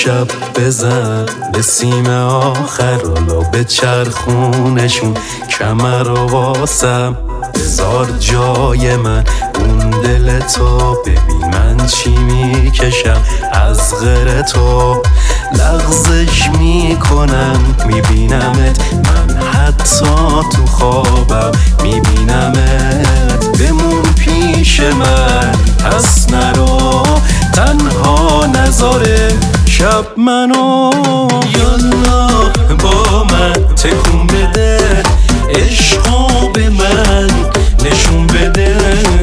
شب بزن به سیم آخر حالا به چرخونشون کمر و واسم بذار جای من اون دل تو ببین من چی میکشم از غیر تو لغزش میکنم میبینمت من حتی تو خوابم میبینمت بمون پیش من پس نرو تنها نذاره شب منو یالا با من تکون بده عشقو به من نشون بده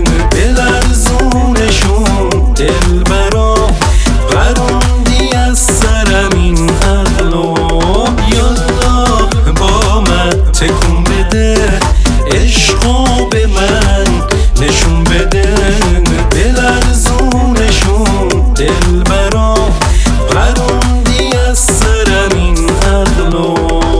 بلرزونشون دل برا قروندی از سرم این عقلو یالا با من تکون بده عشقو به من نشون بده بلرزونشون دل برا قروندی از سرم این عقلو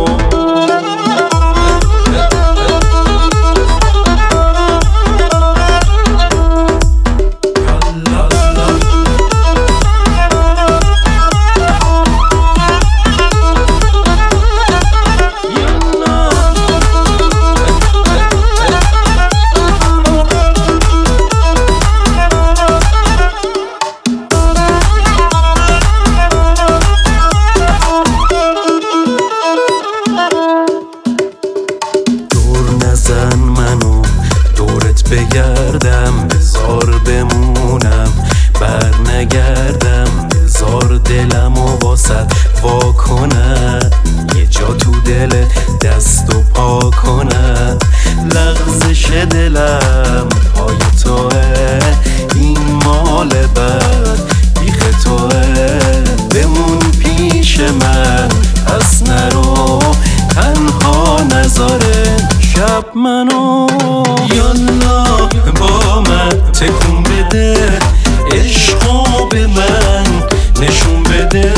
منو دورت بگردم بذار بمونم بر نگردم بذار دلمو واسد وا کنم یه جا تو دلت دست و پا کنم لغزش دلم پای توه این مال بد بیخ توه بمون پیش من پس نرو تنها نذاره شب منو یالا با من تکون بده عشقو به من نشون بده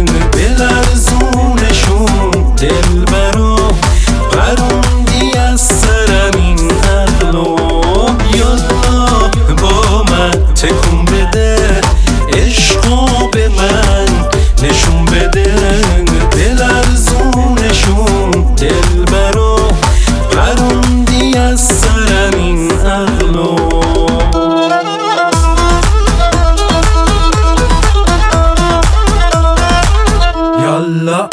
بلرزونشون دل برا قروندی از سرم این عقلو یالا با من تکون بده عشقو به من نشون بده بلرزونشون دل برا قروندی از سرم این عقلو یالا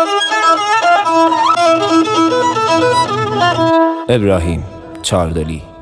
ابراهیم چاردلی